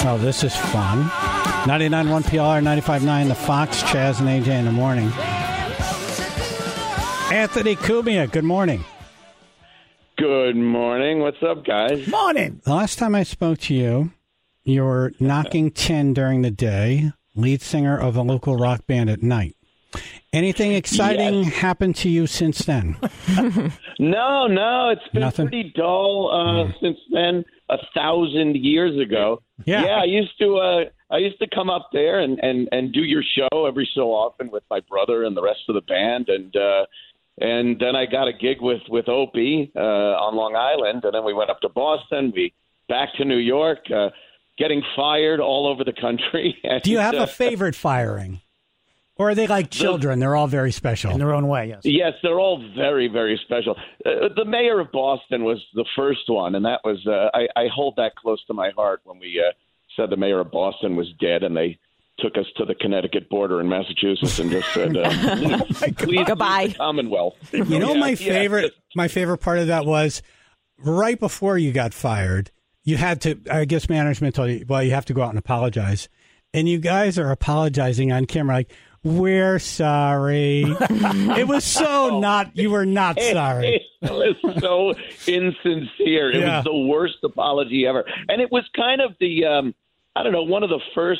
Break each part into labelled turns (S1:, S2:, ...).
S1: Oh, this is fun. 99.1 PLR, 95.9 The Fox, Chaz and AJ in the morning. Anthony Cumia, good morning.
S2: Good morning. What's up, guys?
S3: Morning.
S1: The last time I spoke to you, you were knocking tin during the day, lead singer of a local rock band at night. Anything exciting happened to you since then?
S2: No, it's been
S1: Nothing?
S2: pretty dull since then. 1,000 years ago.
S1: Yeah.
S2: I used to come up there and do your show every so often with my brother and the rest of the band, and then I got a gig with Opie on Long Island, and then we went up to Boston. We back to New York, getting fired all over the country. And,
S1: Do you have a favorite firing? Or are they like children? They're all very special.
S3: In their own way, yes.
S2: Yes, they're all very, very special. The mayor of Boston was the first one, and that was I hold that close to my heart when we said the mayor of Boston was dead, and they took us to the Connecticut border in Massachusetts and just said, please
S4: goodbye,
S2: Commonwealth.
S1: You know, my favorite part of that was right before you got fired, you had to, I guess management told you, well, you have to go out and apologize. And you guys are apologizing on camera like, we're sorry. It was so you were not sorry.
S2: It was so insincere. It was the worst apology ever. And it was kind of the, one of the first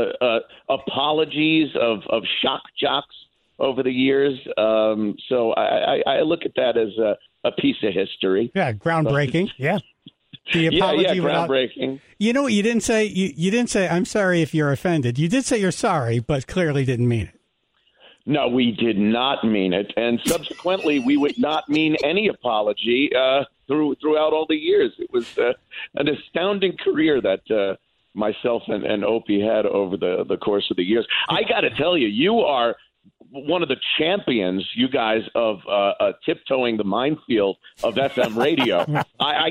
S2: apologies of shock jocks over the years. So I look at that as a piece of history.
S1: Yeah, groundbreaking.
S3: Yeah.
S1: The apology
S2: groundbreaking.
S1: You know what you didn't say? You didn't say, I'm sorry if you're offended. You did say you're sorry, but clearly didn't mean it.
S2: No, we did not mean it. And subsequently, we would not mean any apology throughout all the years. It was an astounding career that myself and Opie had over the course of the years. I got to tell you, you are one of the champions, you guys, of tiptoeing the minefield of FM radio. I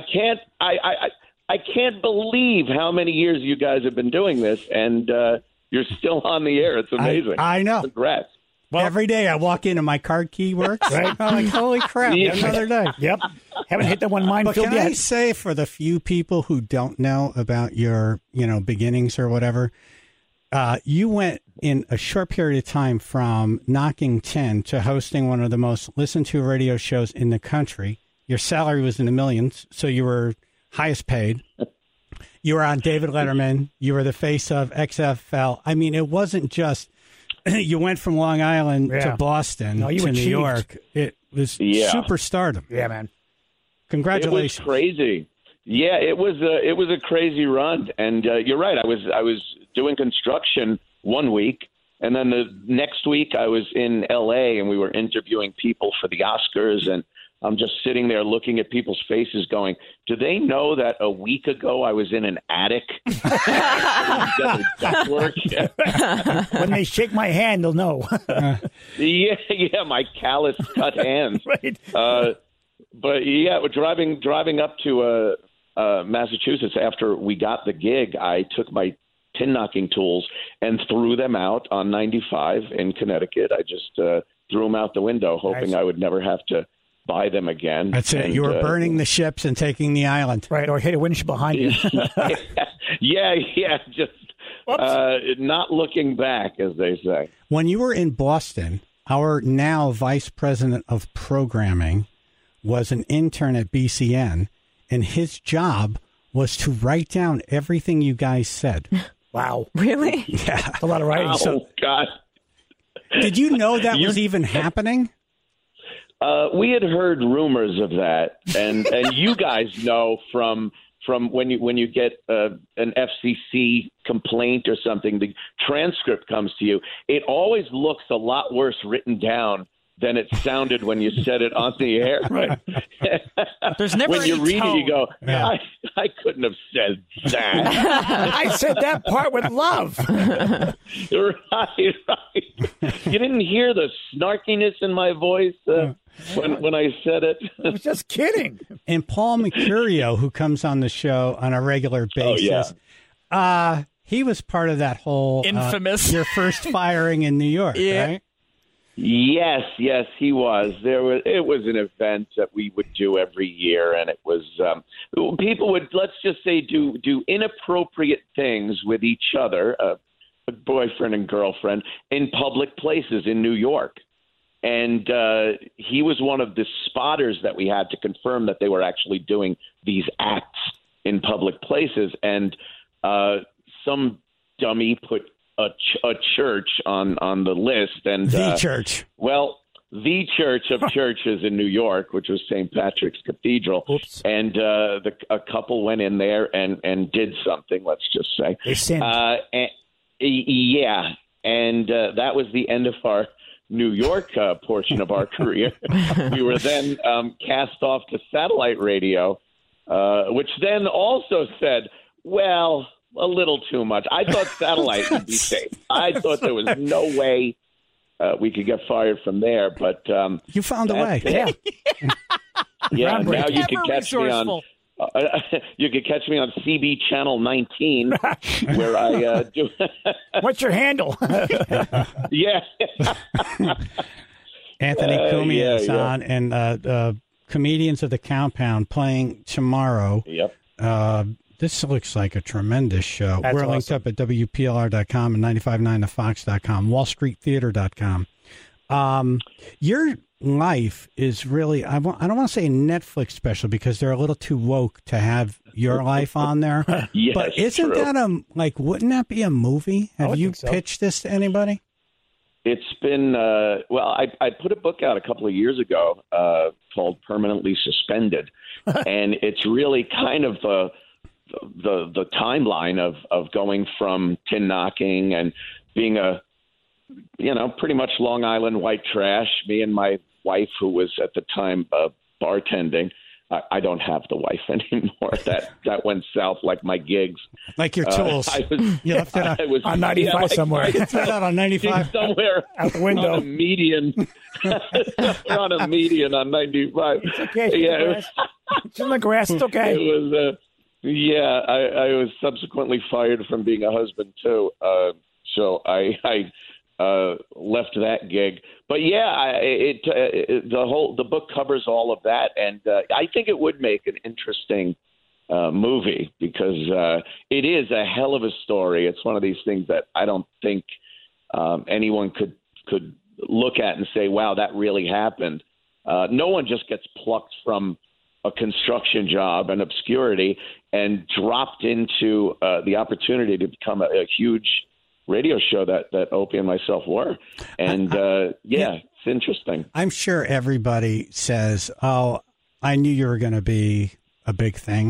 S2: can't believe how many years you guys have been doing this, and you're still on the air. It's amazing.
S1: I know.
S2: Congrats.
S1: Well, every day I walk in and my card key works. Right? I'm like, holy crap, another day.
S3: Yep. Haven't hit that one minefield
S1: yet. But can I say, for the few people who don't know about your, beginnings or whatever, you went in a short period of time from knocking 10 to hosting one of the most listened to radio shows in the country. Your salary was in the millions, so you were highest paid. You were on David Letterman. You were the face of XFL. I mean, it wasn't just you went from Long Island to Boston to New York. It was superstardom.
S3: Yeah, man.
S1: Congratulations.
S2: It was crazy. Yeah, it was a crazy run, and you're right. I was doing construction one week, and then the next week I was in L.A. and we were interviewing people for the Oscars, and I'm just sitting there looking at people's faces, going, "Do they know that a week ago I was in an attic?"
S3: When they shake my hand, they'll know.
S2: Yeah, my callous cut hands.
S3: Right.
S2: But yeah, driving up to Massachusetts after we got the gig, I took my tin knocking tools and threw them out on 95 in Connecticut. I just threw them out the window, hoping I would never have to buy them again.
S1: That's it. You were burning the ships and taking the island.
S3: Right, or hit a winch behind you.
S2: yeah, just not looking back, as they say.
S1: When you were in Boston, our now vice president of programming was an intern at BCN, and his job was to write down everything you guys said.
S3: Wow.
S4: Really?
S1: Yeah.
S3: That's a lot of writing.
S2: Oh, God.
S1: Did you know that was even happening?
S2: We had heard rumors of that, and you guys know from when you get an FCC complaint or something, the transcript comes to you. It always looks a lot worse written down than it sounded when you said it on the air.
S3: Right.
S4: There's never
S2: when you read
S4: tone.
S2: it, you go, I couldn't have said that.
S3: I said that part with love.
S2: Right. You didn't hear the snarkiness in my voice when I said it.
S3: I was just kidding.
S1: And Paul Mercurio, who comes on the show on a regular basis, he was part of that whole
S4: infamous
S1: your first firing in New York, right?
S2: Yes, he was. It was an event that we would do every year, and it was people would, let's just say, do inappropriate things with each other, a boyfriend and girlfriend, in public places in New York. And he was one of the spotters that we had to confirm that they were actually doing these acts in public places. And some dummy put a church on the list, and
S1: The church.
S2: Well, the church of churches in New York, which was St. Patrick's Cathedral.
S3: Oops.
S2: And a couple went in there and did something. Let's just say
S3: They sinned.
S2: Yeah, and that was the end of our New York portion of our career. We were then cast off to satellite radio, which then also said, well, a little too much. I thought satellite would be safe. I thought there was no way we could get fired from there, but
S1: You found a way.
S3: Yeah.
S2: yeah.
S3: Groundbreaking.
S2: Now you
S4: Ever
S2: can catch me on.
S4: resourceful.
S2: You could catch me on CB Channel 19, where I do.
S3: What's your handle?
S2: Yeah.
S1: Anthony Cumia is
S2: yeah.
S1: on, and Comedians of the Compound playing tomorrow.
S2: Yep.
S1: This looks like a tremendous show.
S3: That's
S1: We're linked
S3: awesome.
S1: up at WPLR.com and 959thefox.com, wallstreettheater.com. Your life is really, I don't want to say Netflix special because they're a little too woke to have your life on there.
S2: Yes,
S1: But isn't
S2: true.
S1: that wouldn't that be a movie? Have
S3: would
S1: you
S3: think so.
S1: pitched this to anybody?
S2: It's been I put a book out a couple of years ago called Permanently Suspended, and it's really kind of the timeline of going from tin knocking and being a pretty much Long Island white trash. Me and my wife, who was at the time bartending. I don't have the wife anymore. That went south like my gigs.
S1: Like your tools. You left it
S2: I was
S3: on 95 somewhere.
S1: Left it out on 95.
S2: somewhere
S3: Out the window.
S2: on a median. Somewhere on a median on 95.
S3: It's okay.
S2: Yeah,
S3: It's in the grass. It's okay.
S2: it was. I was subsequently fired from being a husband too. So I left that gig. But yeah, the book covers all of that, and I think it would make an interesting movie because it is a hell of a story. It's one of these things that I don't think anyone could look at and say, "Wow, that really happened." No one just gets plucked from a construction job and obscurity and dropped into the opportunity to become a huge radio show that Opie and myself were. And it's interesting.
S1: I'm sure everybody says, "Oh, I knew you were going to be a big thing."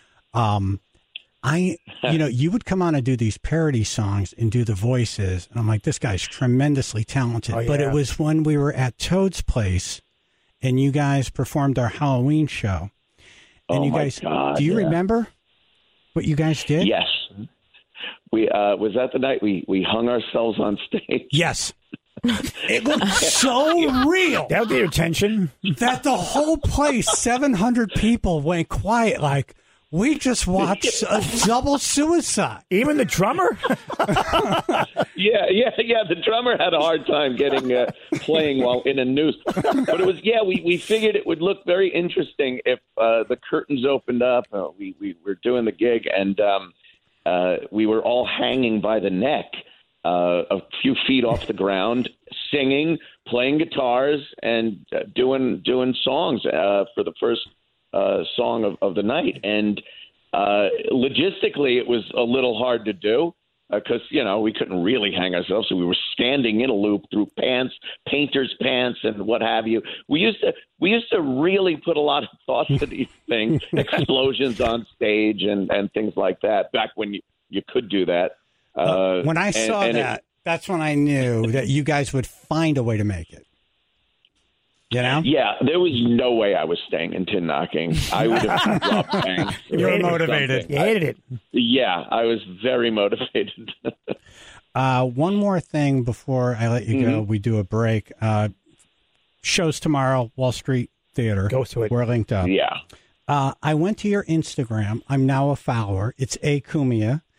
S1: You would come on and do these parody songs and do the voices, and I'm like, this guy's tremendously talented.
S3: Oh, yeah.
S1: But it was when we were at Toad's Place, and you guys performed our Halloween show, and
S2: Oh,
S1: you
S2: my
S1: guys,
S2: God,
S1: do you
S2: yeah.
S1: remember what you guys did?
S2: Yes. We was that the night we hung ourselves on stage.
S1: Yes. It looked so real
S3: That'll get your attention.
S1: that the whole place, 700 people, went quiet like, we just watched a double suicide.
S3: Even the drummer?
S2: Yeah. The drummer had a hard time getting playing while in a noose. But it was, we figured it would look very interesting if the curtains opened up. We were doing the gig, and we were all hanging by the neck a few feet off the ground, singing, playing guitars, and doing songs for the first song of the night. And logistically, it was a little hard to do because, we couldn't really hang ourselves. So we were standing in a loop through painter's pants and what have you. We used to really put a lot of thought to these things, explosions on stage and things like that back when you could do that.
S1: When I saw that, that's when I knew that you guys would find a way to make it. You know?
S2: Yeah, there was no way I was staying in tin knocking. I would have dropped banks.
S1: You were
S2: or
S1: motivated.
S2: something.
S3: You hated it.
S2: Yeah, I was very motivated.
S1: One more thing before I let you go. We do a break. Shows tomorrow, Wall Street Theater.
S3: Go to it.
S1: We're linked up.
S2: Yeah.
S1: I went to your Instagram. I'm now a follower. It's A Cumia.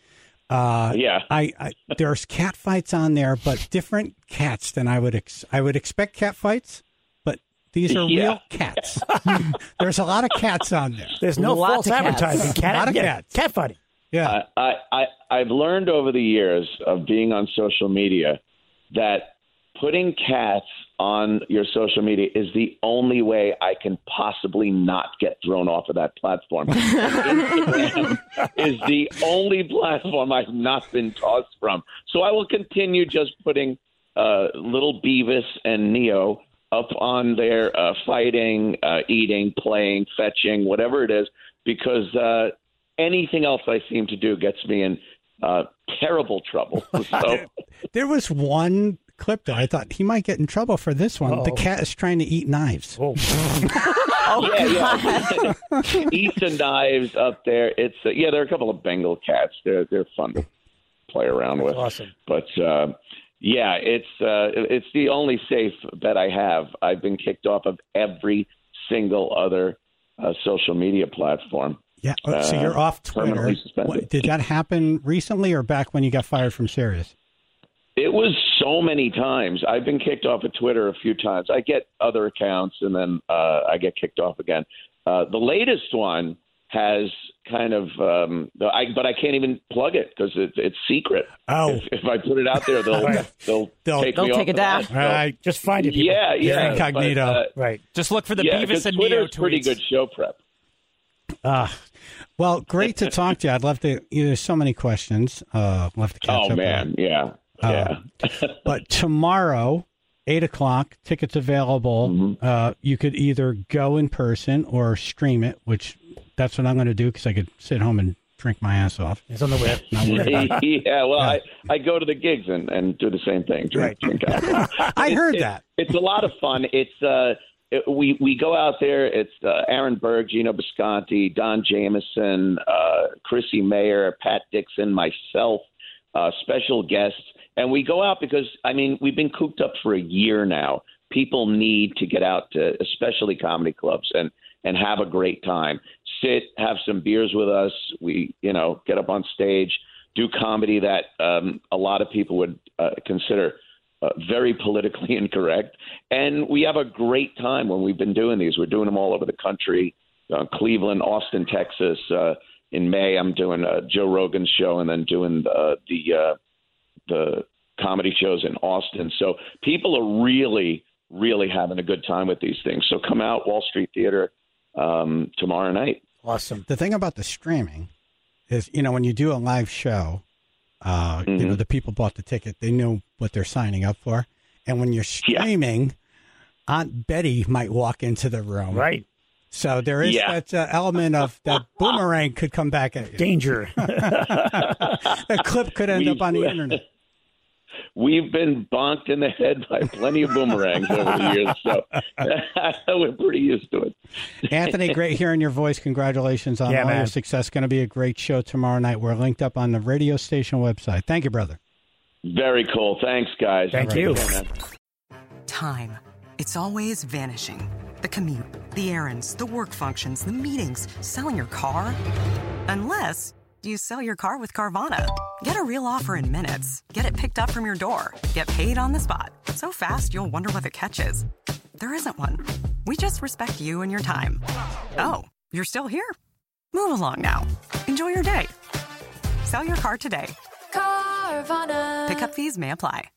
S2: Yeah.
S1: There's cat fights on there, but different cats than I would expect cat fights, but these are real cats. There's a lot of cats on there.
S3: There's no false advertising.
S1: A lot of cats.
S3: Cat fighting.
S1: Yeah.
S2: I've learned over the years of being on social media that putting cats on your social media is the only way I can possibly not get thrown off of that platform. Instagram is the only platform I've not been tossed from. So I will continue just putting little Beavis and Neo up on there, fighting, eating, playing, fetching, whatever it is, because anything else I seem to do gets me in terrible trouble. So
S1: there was one clip that I thought he might get in trouble for this one. The cat is trying to eat knives.
S2: Yeah. Eat the knives up there. It's there are a couple of Bengal cats. They're fun to play around with.
S3: Awesome.
S2: But it's the only safe bet I have. I've been kicked off of every single other social media platform.
S1: Yeah. So you're off Twitter.
S2: Permanently suspended.
S1: Did that happen recently or back when you got fired from Sirius?
S2: It was so many times. I've been kicked off of Twitter a few times. I get other accounts, and then I get kicked off again. The latest one has kind of, but I can't even plug it because it's secret.
S1: Oh,
S2: if I put it out there, they'll take
S5: it down.
S1: All right,
S3: just find it. People.
S2: Yeah,
S1: incognito.
S3: Right.
S4: Just look for the
S2: Yeah,
S4: Beavis and
S2: Twitter
S4: Neo
S2: is pretty
S4: tweets.
S2: good show prep.
S1: Well, great to talk to you. I'd love to. There's so many questions. Love to catch up.
S2: Oh man, yeah.
S1: But tomorrow, 8:00, tickets available.
S2: Mm-hmm.
S1: You could either go in person or stream it, which that's what I'm going to do because I could sit home and drink my ass off.
S3: It's on the web.
S2: I go to the gigs and do the same thing. Drink alcohol.
S1: I heard that.
S2: It's a lot of fun. We go out there. It's Aaron Berg, Gino Bisconti, Don Jameson, Chrissy Mayer, Pat Dixon, myself, special guests. And we go out because, we've been cooped up for a year now. People need to get out to, especially comedy clubs, and have a great time. Sit, have some beers with us. We, get up on stage, do comedy that a lot of people would consider very politically incorrect. And we have a great time when we've been doing these. We're doing them all over the country, Cleveland, Austin, Texas. In May, I'm doing Joe Rogan's show and then doing the comedy shows in Austin. So people are really, really having a good time with these things. So come out, Wall Street Theater, tomorrow night.
S3: Awesome.
S1: The thing about the streaming is, when you do a live show, the people bought the ticket. They know what they're signing up for. And when you're streaming, Aunt Betty might walk into the room.
S3: Right.
S1: So there is that element of that boomerang could come back at you.
S3: Danger.
S1: That clip could end up on the internet.
S2: We've been bonked in the head by plenty of boomerangs over the years, so we're pretty used to it.
S1: Anthony, great hearing your voice. Congratulations on all your success. Going to be a great show tomorrow night. We're linked up on the radio station website. Thank you, brother.
S2: Very cool. Thanks, guys.
S3: Thank you.
S6: Time. It's always vanishing. The commute, the errands, the work functions, the meetings, selling your car. Unless you sell your car with Carvana. Get a real offer in minutes. Get it picked up from your door. Get paid on the spot. So fast, you'll wonder what the catch is. There isn't one. We just respect you and your time. Oh, you're still here? Move along now. Enjoy your day. Sell your car today.
S7: Carvana.
S6: Pickup fees may apply.